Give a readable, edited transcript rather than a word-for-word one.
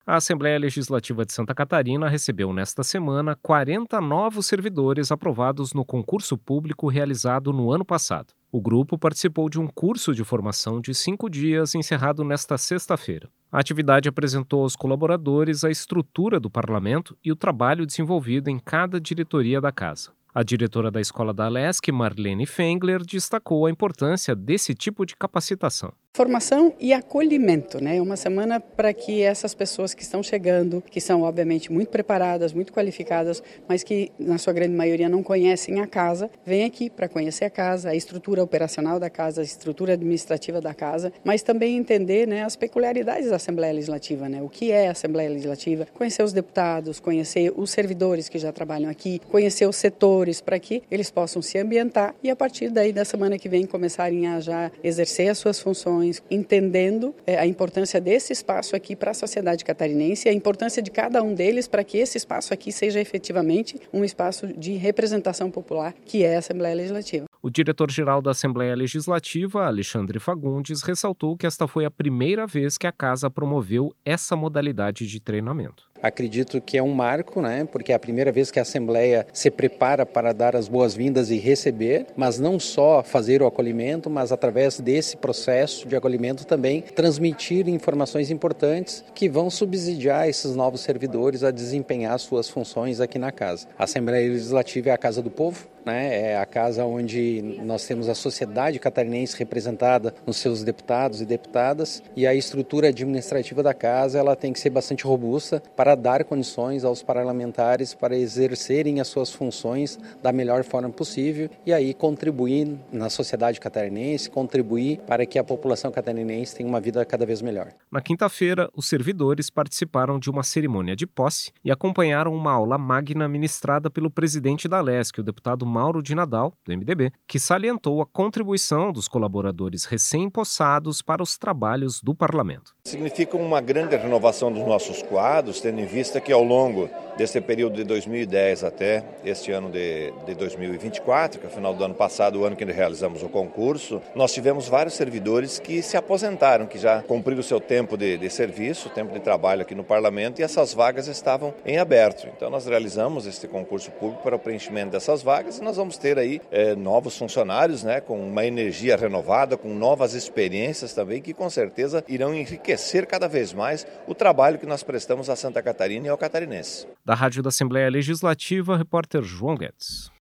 A Assembleia Legislativa de Santa Catarina recebeu nesta semana 40 novos servidores aprovados no concurso público realizado no ano passado. O grupo participou de um curso de formação de 5 dias encerrado nesta sexta-feira. A atividade apresentou aos colaboradores a estrutura do parlamento e o trabalho desenvolvido em cada diretoria da casa. A diretora da Escola da Alesc, Marlene Fengler, destacou a importância desse tipo de capacitação. Formação e acolhimento, né? Uma semana para que essas pessoas que estão chegando, que são obviamente muito preparadas, muito qualificadas, mas que na sua grande maioria não conhecem a casa, venham aqui para conhecer a casa, a estrutura operacional da casa, a estrutura administrativa da casa, mas também entender, né, as peculiaridades da Assembleia Legislativa, né? O que é a Assembleia Legislativa, conhecer os deputados, conhecer os servidores que já trabalham aqui, conhecer os setores para que eles possam se ambientar e a partir daí da semana que vem começarem a já exercer as suas funções, entendendo a importância desse espaço aqui para a sociedade catarinense e a importância de cada um deles para que esse espaço aqui seja efetivamente um espaço de representação popular, que é a Assembleia Legislativa. O diretor-geral da Assembleia Legislativa, Alexandre Fagundes, ressaltou que esta foi a primeira vez que a casa promoveu essa modalidade de treinamento. Acredito que é um marco, né? Porque é a primeira vez que a Assembleia se prepara para dar as boas-vindas e receber, mas não só fazer o acolhimento, mas através desse processo de acolhimento também transmitir informações importantes que vão subsidiar esses novos servidores a desempenhar suas funções aqui na casa. A Assembleia Legislativa é a casa do povo, né? É a casa onde nós temos a sociedade catarinense representada nos seus deputados e deputadas e a estrutura administrativa da casa ela tem que ser bastante robusta para dar condições aos parlamentares para exercerem as suas funções da melhor forma possível e aí contribuir na sociedade catarinense, contribuir para que a população catarinense tenha uma vida cada vez melhor. Na quinta-feira, os servidores participaram de uma cerimônia de posse e acompanharam uma aula magna ministrada pelo presidente da Alesc, o deputado Mauro de Nadal, do MDB, que salientou a contribuição dos colaboradores recém-possados para os trabalhos do parlamento. Significa uma grande renovação dos nossos quadros, tendo em vista que ao longo desse período de 2010 até este ano de 2024, que é o final do ano passado, o ano que realizamos o concurso, nós tivemos vários servidores que se aposentaram, que já cumpriram o seu tempo de serviço, tempo de trabalho aqui no parlamento, e essas vagas estavam em aberto. Então nós realizamos este concurso público para o preenchimento dessas vagas e nós vamos ter aí novos funcionários, né, com uma energia renovada, com novas experiências também, que com certeza irão enriquecer cada vez mais o trabalho que nós prestamos a Santa Catarina e ao catarinense. Da Rádio da Assembleia Legislativa, repórter João Guedes.